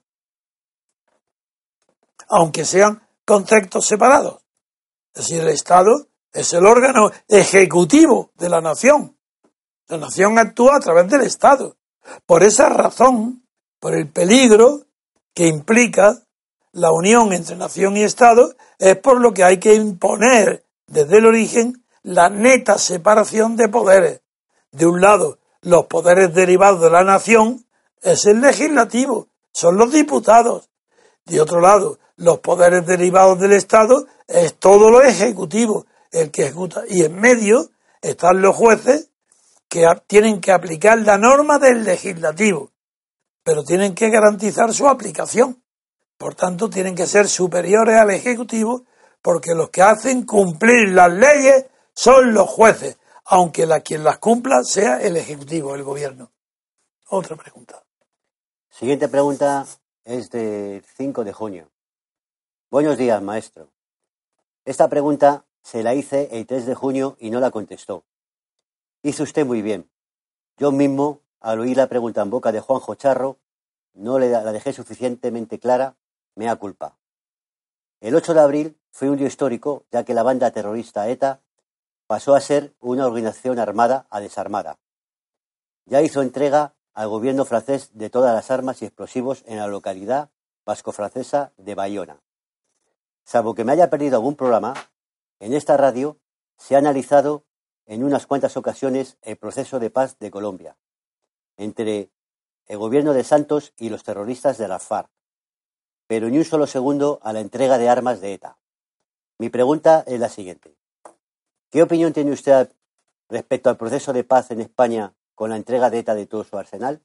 aunque sean conceptos separados. Es decir, el Estado es el órgano ejecutivo de la nación. La nación actúa a través del Estado. Por esa razón, por el peligro que implica la unión entre nación y Estado, es por lo que hay que imponer desde el origen la neta separación de poderes. De un lado, los poderes derivados de la nación es el legislativo, son los diputados. De otro lado, los poderes derivados del Estado es todo lo ejecutivo, el que ejecuta. Y en medio están los jueces que a, tienen que aplicar la norma del legislativo, pero tienen que garantizar su aplicación. Por tanto, tienen que ser superiores al Ejecutivo, porque los que hacen cumplir las leyes son los jueces, aunque la, quien las cumpla sea el Ejecutivo, el Gobierno. Otra pregunta. Siguiente pregunta es del cinco de junio. Buenos días, maestro. Esta pregunta se la hice el tres de junio y no la contestó. Hizo usted muy bien. Yo mismo, al oír la pregunta en boca de Juanjo Charro, no le, la dejé suficientemente clara, mea culpa. El ocho de abril fue un día histórico, ya que la banda terrorista ETA pasó a ser una organización armada a desarmada. Ya hizo entrega al gobierno francés de todas las armas y explosivos en la localidad vasco-francesa de Bayona. Salvo que me haya perdido algún programa, en esta radio se ha analizado en unas cuantas ocasiones el proceso de paz de Colombia, entre el gobierno de Santos y los terroristas de la FARC, pero ni un solo segundo a la entrega de armas de ETA. Mi pregunta es la siguiente. ¿Qué opinión tiene usted respecto al proceso de paz en España con la entrega de ETA de todo su arsenal?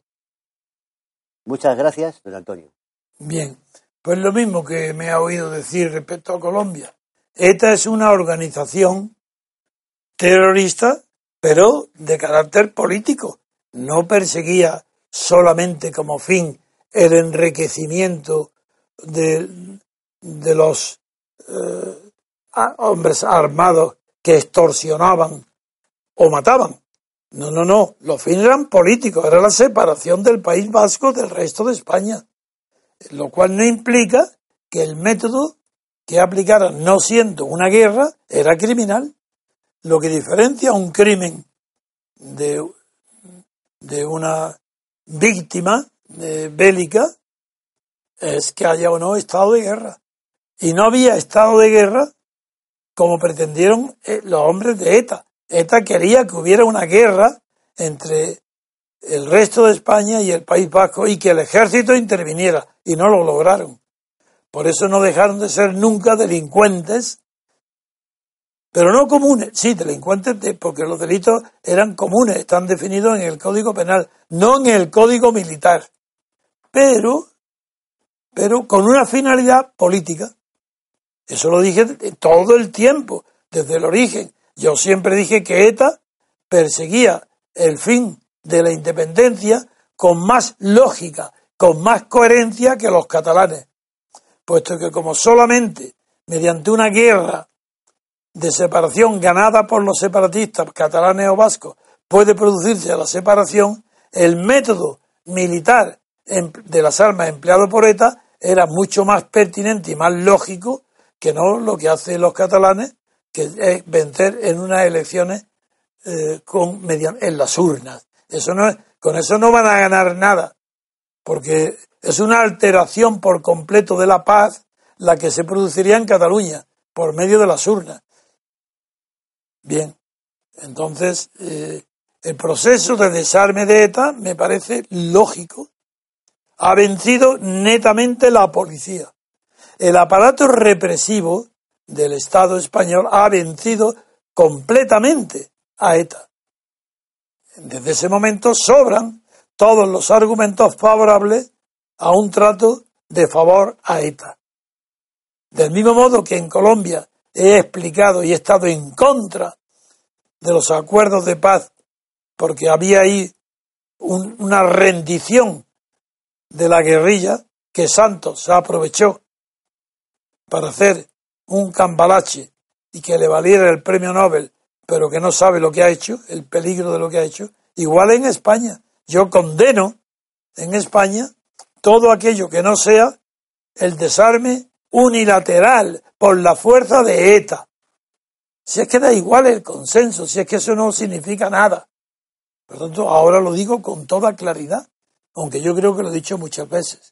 Muchas gracias, don Antonio. Bien, pues lo mismo que me ha oído decir respecto a Colombia. ETA es una organización terrorista, pero de carácter político. No perseguía solamente como fin el enriquecimiento de, de los eh, hombres armados que extorsionaban o mataban. No, no, no. Los fines eran políticos. Era la separación del País Vasco del resto de España. Lo cual no implica que el método que aplicaran, no siendo una guerra, era criminal. Lo que diferencia un crimen de, de una víctima de bélica es que haya o no estado de guerra. Y no había estado de guerra como pretendieron los hombres de ETA. ETA quería que hubiera una guerra entre el resto de España y el País Vasco y que el ejército interviniera, y no lo lograron. Por eso no dejaron de ser nunca delincuentes, pero no comunes, sí, delincuentes, de, porque los delitos eran comunes, están definidos en el Código Penal, no en el Código Militar, pero, pero con una finalidad política. Eso lo dije todo el tiempo, desde el origen. Yo siempre dije que ETA perseguía el fin de la independencia con más lógica, con más coherencia que los catalanes, puesto que como solamente mediante una guerra de separación ganada por los separatistas catalanes o vascos puede producirse la separación, el método militar de las armas empleado por ETA era mucho más pertinente y más lógico que no lo que hacen los catalanes, que es vencer en unas elecciones eh, con, mediante, en las urnas. Eso no es, con eso no van a ganar nada, porque es una alteración por completo de la paz la que se produciría en Cataluña por medio de las urnas. Bien, entonces eh, el proceso de desarme de ETA me parece lógico. Ha vencido netamente la policía. El aparato represivo del Estado español ha vencido completamente a ETA. Desde ese momento sobran todos los argumentos favorables a un trato de favor a ETA. Del mismo modo que en Colombia he explicado y he estado en contra de los acuerdos de paz, porque había ahí un, una rendición de la guerrilla que Santos se aprovechó para hacer un cambalache y que le valiera el premio Nobel, pero que no sabe lo que ha hecho, el peligro de lo que ha hecho. Igual en España. Yo condeno en España todo aquello que no sea el desarme unilateral por la fuerza de ETA. Si es que da igual el consenso, si es que eso no significa nada. Por lo tanto, ahora lo digo con toda claridad, aunque yo creo que lo he dicho muchas veces.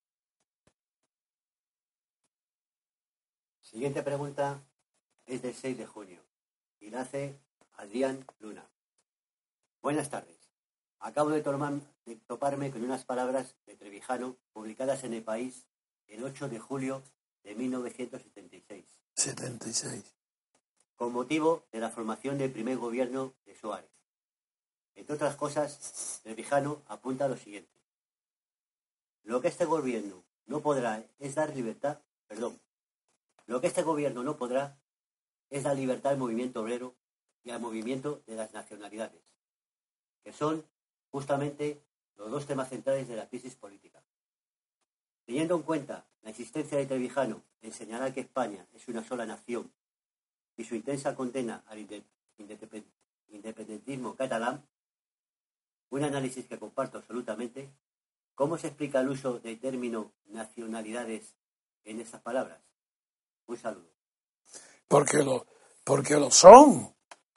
Siguiente pregunta es del seis de junio y la hace Adrián Luna. Buenas tardes. Acabo de, tomar, de toparme con unas palabras de Trevijano publicadas en El País el ocho de julio de mil novecientos setenta y seis. setenta y seis. con motivo de la formación del primer gobierno de Suárez. Entre otras cosas, Trevijano apunta lo siguiente. Lo que este gobierno no podrá es dar libertad, perdón, lo que este gobierno no podrá es dar libertad al movimiento obrero y al movimiento de las nacionalidades, que son justamente los dos temas centrales de la crisis política. Teniendo en cuenta la existencia de Trevijano en señalar que España es una sola nación y su intensa condena al independentismo catalán, un análisis que comparto absolutamente, ¿cómo se explica el uso del término nacionalidades en estas palabras? Un saludo. Porque lo, porque lo son.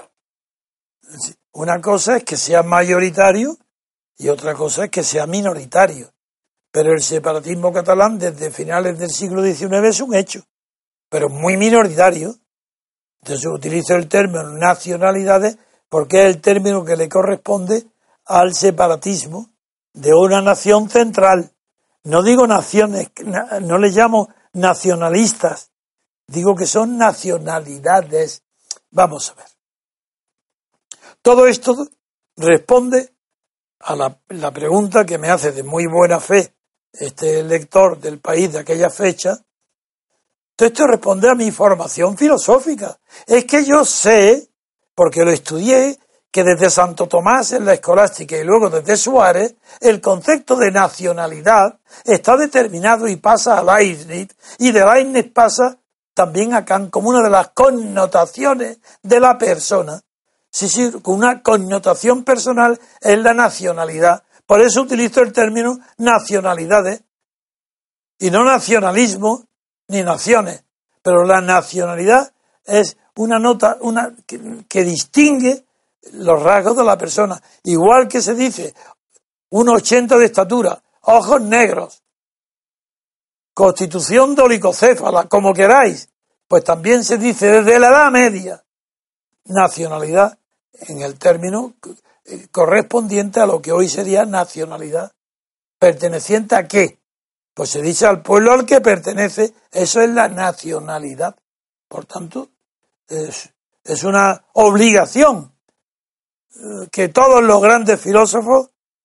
Una cosa es que sea mayoritario y otra cosa es que sea minoritario. Pero el separatismo catalán desde finales del siglo diecinueve es un hecho, pero muy minoritario. Entonces utilizo el término nacionalidades porque es el término que le corresponde al separatismo de una nación central. No digo naciones, no le llamo nacionalistas, digo que son nacionalidades. Vamos a ver. Todo esto responde a la, la pregunta que me hace de muy buena fe este lector del País de aquella fecha. Todo esto responde a mi formación filosófica. Es que yo sé, porque lo estudié, que desde Santo Tomás en la escolástica y luego desde Suárez, el concepto de nacionalidad está determinado y pasa a Leibniz, y de Leibniz pasa también a Kant como una de las connotaciones de la persona. Sí, sí, con una connotación personal es la nacionalidad. Por eso utilizo el término nacionalidades y no nacionalismo ni naciones. Pero la nacionalidad es una nota una que, que distingue los rasgos de la persona. Igual que se dice uno ochenta de estatura, ojos negros, constitución dolicocéfala, como queráis, pues también se dice desde la Edad Media nacionalidad en el término correspondiente a lo que hoy sería nacionalidad. ¿Perteneciente a qué? Pues se dice al pueblo al que pertenece, eso es la nacionalidad. Por tanto, es, es una obligación que todos los grandes filósofos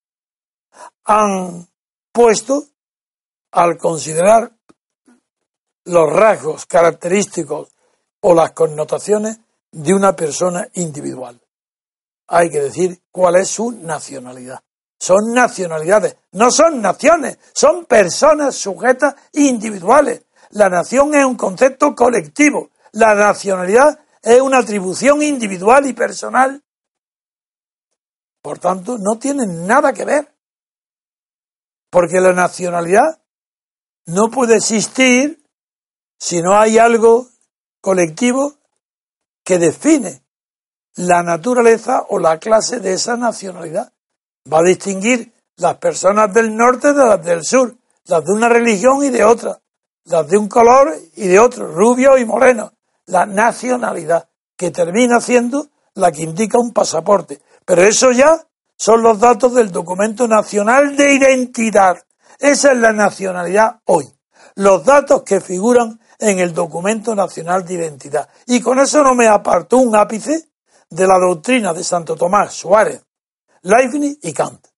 han puesto al considerar los rasgos característicos o las connotaciones de una persona individual. Hay que decir cuál es su nacionalidad. Son nacionalidades, no son naciones, son personas sujetas individuales. La nación es un concepto colectivo, la nacionalidad es una atribución individual y personal. Por tanto, no tienen nada que ver. Porque la nacionalidad no puede existir si no hay algo colectivo que define la naturaleza o la clase de esa nacionalidad. Va a distinguir las personas del norte de las del sur, las de una religión y de otra, las de un color y de otro, rubio y moreno. La nacionalidad, que termina siendo la que indica un pasaporte. Pero eso ya son los datos del documento nacional de identidad. Esa es la nacionalidad hoy. Los datos que figuran en el documento nacional de identidad. Y con eso no me apartó un ápice de la doctrina de Santo Tomás, Suárez, Leibniz y Kant.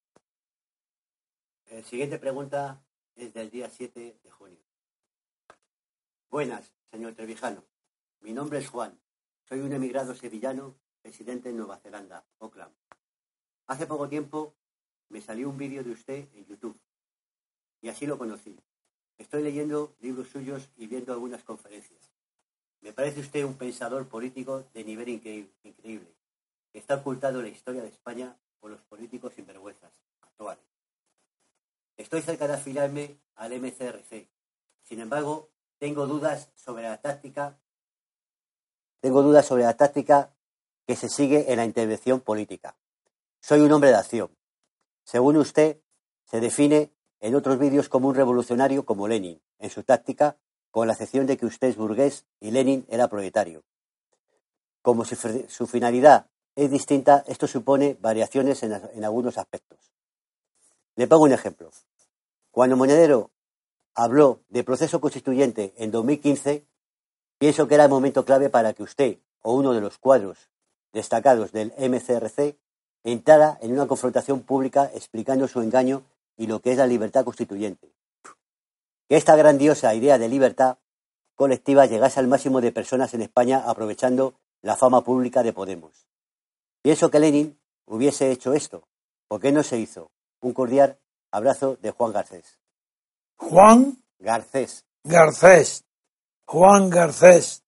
La siguiente pregunta es del día siete de junio. Buenas, señor Trevijano. Mi nombre es Juan. Soy un emigrado sevillano, residente en Nueva Zelanda, Auckland. Hace poco tiempo me salió un vídeo de usted en YouTube y así lo conocí. Estoy leyendo libros suyos y viendo algunas conferencias. Me parece usted un pensador político de nivel increíble, que está ocultado en la historia de España por los políticos sinvergüenzas actuales. Estoy cerca de afiliarme al M C R C. Sin embargo, tengo dudas sobre la táctica, tengo dudas sobre la táctica que se sigue en la intervención política. Soy un hombre de acción. Según usted, se define en otros vídeos como un revolucionario como Lenin, en su táctica, con la excepción de que usted es burgués y Lenin era proletario. Como si su finalidad es distinta, esto supone variaciones en, en algunos aspectos. Le pongo un ejemplo. Cuando Monedero habló de proceso constituyente en dos mil quince, pienso que era el momento clave para que usted, o uno de los cuadros destacados del M C R C entrara en una confrontación pública explicando su engaño y lo que es la libertad constituyente. Que esta grandiosa idea de libertad colectiva llegase al máximo de personas en España aprovechando la fama pública de Podemos. Pienso que Lenin hubiese hecho esto. ¿Por qué no se hizo? Un cordial abrazo de Juan Garcés. Juan Garcés. Garcés. Juan Garcés.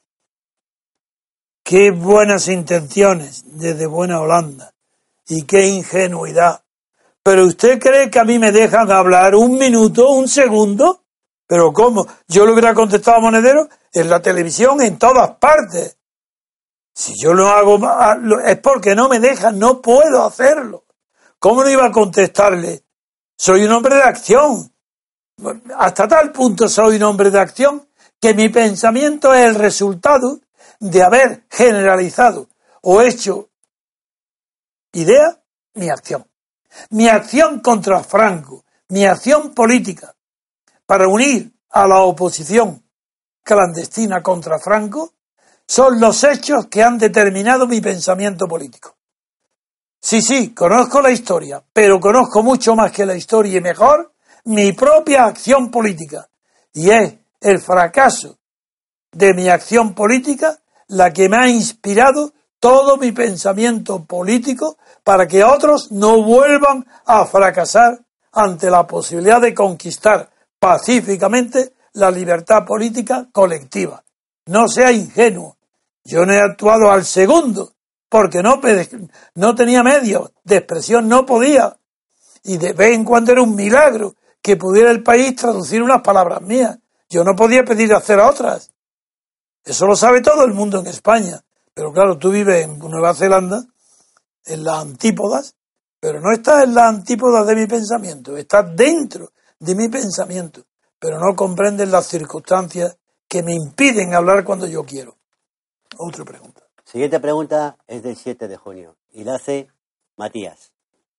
Qué buenas intenciones desde buena Holanda. Y qué ingenuidad. ¿Pero usted cree que a mí me dejan hablar un minuto, un segundo? ¿Pero cómo? ¿Yo le hubiera contestado a Monedero? En la televisión, en todas partes. Si yo lo hago es porque no me dejan, no puedo hacerlo. ¿Cómo no iba a contestarle? Soy un hombre de acción. Hasta tal punto soy un hombre de acción que mi pensamiento es el resultado de haber generalizado o hecho idea mi acción. Mi acción contra Franco, mi acción política para unir a la oposición clandestina contra Franco son los hechos que han determinado mi pensamiento político. Sí, sí, conozco la historia, pero conozco mucho más que la historia y mejor mi propia acción política. Y es el fracaso de mi acción política la que me ha inspirado todo mi pensamiento político para que otros no vuelvan a fracasar ante la posibilidad de conquistar pacíficamente la libertad política colectiva. No sea ingenuo. Yo no he actuado al segundo porque no, no tenía medios de expresión, no podía. Y de vez en cuando era un milagro que pudiera el país traducir unas palabras mías. Yo no podía pedir hacer otras. Eso lo sabe todo el mundo en España. Pero claro, tú vives en Nueva Zelanda, en las antípodas, pero no estás en las antípodas de mi pensamiento, estás dentro de mi pensamiento, pero no comprendes las circunstancias que me impiden hablar cuando yo quiero. Otra pregunta. Siguiente pregunta es del siete de junio y la hace Matías.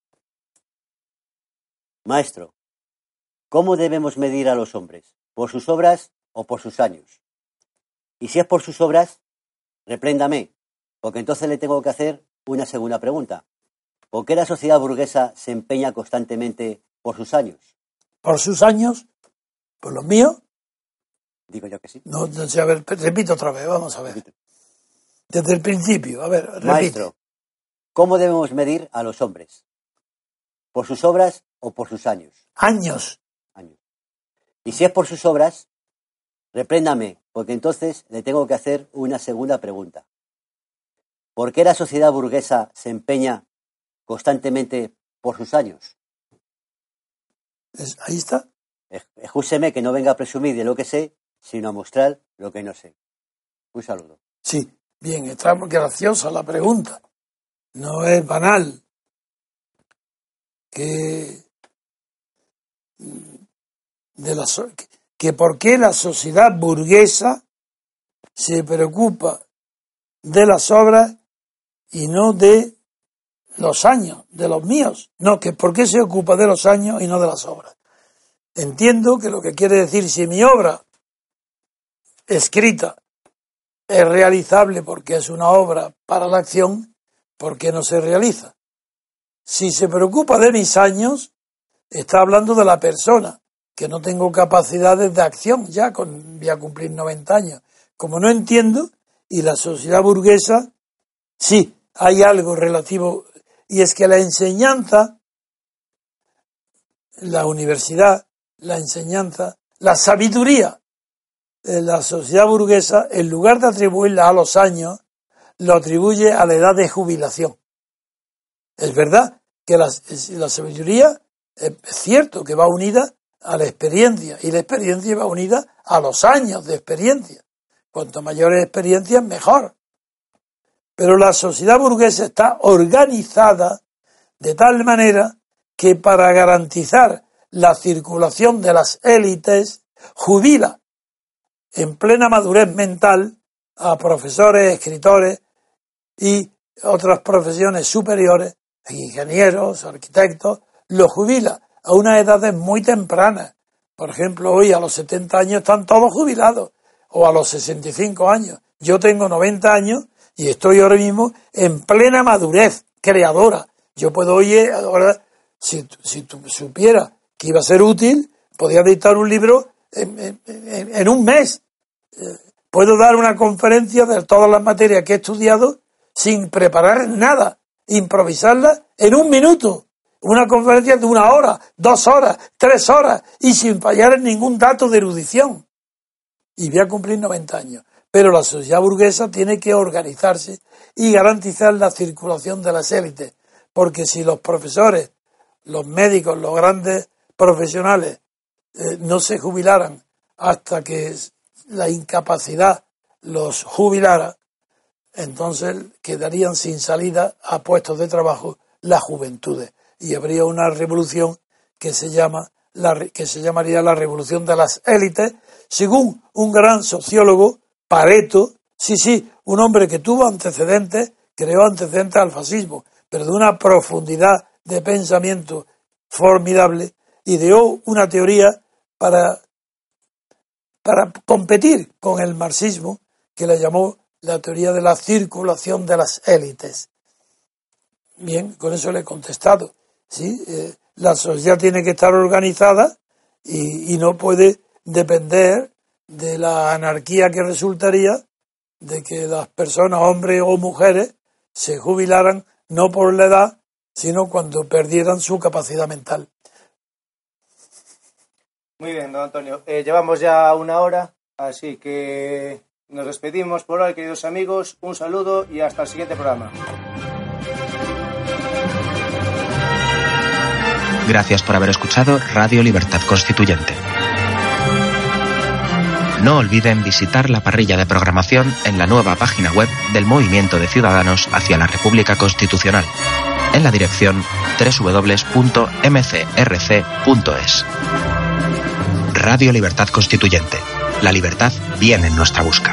Maestro, ¿cómo debemos medir a los hombres? ¿Por sus obras o por sus años? Y si es por sus obras, repréndame, porque entonces le tengo que hacer una segunda pregunta. ¿Por qué la sociedad burguesa se empeña constantemente por sus años? ¿Por sus años? ¿Por los míos? Digo yo que sí. No, no sé, a ver, repito otra vez, vamos a ver. Repito. Desde el principio, a ver, repite. Maestro, ¿cómo debemos medir a los hombres? ¿Por sus obras o por sus años? Años. Años. Y si es por sus obras, repréndame, porque entonces le tengo que hacer una segunda pregunta. ¿Por qué la sociedad burguesa se empeña constantemente por sus años? Es, ahí está. Escúcheme que no venga a presumir de lo que sé, sino a mostrar lo que no sé. Un saludo. Sí, bien, está graciosa la pregunta. No es banal. Que, de la, que por qué la sociedad burguesa se preocupa de las obras y no de los años, de los míos. No, que por qué se ocupa de los años y no de las obras. Entiendo que lo que quiere decir, si mi obra escrita es realizable porque es una obra para la acción, ¿por qué no se realiza? Si se preocupa de mis años, está hablando de la persona, que no tengo capacidades de acción, ya con, voy a cumplir noventa años. Como no entiendo, y la sociedad burguesa, sí, hay algo relativo, y es que la enseñanza, la universidad, la enseñanza, la sabiduría de la sociedad burguesa, en lugar de atribuirla a los años, lo atribuye a la edad de jubilación. Es verdad que la, la sabiduría es cierto que va unida a la experiencia, y la experiencia va unida a los años de experiencia. Cuanto mayores experiencias, mejor. Pero la sociedad burguesa está organizada de tal manera que para garantizar la circulación de las élites, jubila en plena madurez mental a profesores, escritores y otras profesiones superiores, ingenieros, arquitectos, los jubila a unas edades muy tempranas. Por ejemplo, hoy a los setenta años están todos jubilados, o a los sesenta y cinco años. Yo tengo noventa años y estoy ahora mismo en plena madurez creadora. Yo puedo, oye, ahora, si, si tú supieras que iba a ser útil, podía dictar un libro en, en, en, en un mes. Puedo dar una conferencia de todas las materias que he estudiado sin preparar nada, improvisarla en un minuto. Una conferencia de una hora, dos horas, tres horas y sin fallar en ningún dato de erudición. Y voy a cumplir noventa años. Pero la sociedad burguesa tiene que organizarse y garantizar la circulación de las élites. Porque si los profesores, los médicos, los grandes profesionales eh, no se jubilaran hasta que la incapacidad los jubilara, entonces quedarían sin salida a puestos de trabajo las juventudes. Y habría una revolución que se llama la, que se llamaría la revolución de las élites, según un gran sociólogo, Pareto, sí, sí, un hombre que tuvo antecedentes, creó antecedentes al fascismo, pero de una profundidad de pensamiento formidable, ideó una teoría para, para competir con el marxismo, que la llamó la teoría de la circulación de las élites. Bien, con eso le he contestado. ¿Sí? Eh, la sociedad tiene que estar organizada y, y no puede depender de la anarquía que resultaría de que las personas, hombres o mujeres, se jubilaran no por la edad, sino cuando perdieran su capacidad mental. Muy bien, don Antonio. Eh, llevamos ya una hora, así que nos despedimos por hoy, queridos amigos. Un saludo y hasta el siguiente programa. Gracias por haber escuchado Radio Libertad Constituyente. No olviden visitar la parrilla de programación en la nueva página web del Movimiento de Ciudadanos hacia la República Constitucional, en la dirección doble u doble u doble u punto m c r c punto es. Radio Libertad Constituyente. La libertad viene en nuestra busca.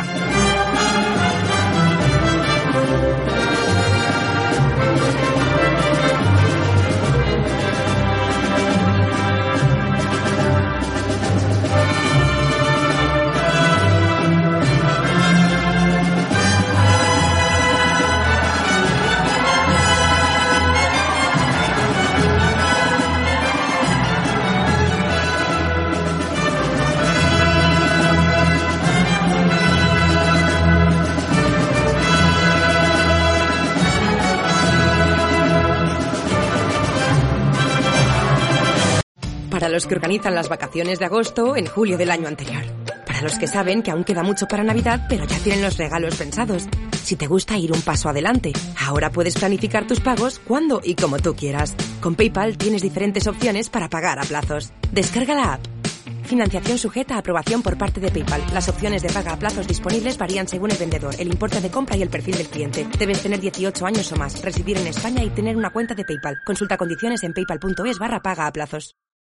Para los que organizan las vacaciones de agosto en julio del año anterior. Para los que saben que aún queda mucho para Navidad, pero ya tienen los regalos pensados. Si te gusta ir un paso adelante, ahora puedes planificar tus pagos cuando y como tú quieras. Con PayPal tienes diferentes opciones para pagar a plazos. Descarga la app. Financiación sujeta a aprobación por parte de PayPal. Las opciones de paga a plazos disponibles varían según el vendedor, el importe de compra y el perfil del cliente. Debes tener dieciocho años o más, residir en España y tener una cuenta de PayPal. Consulta condiciones en paypal punto es barra paga a plazos.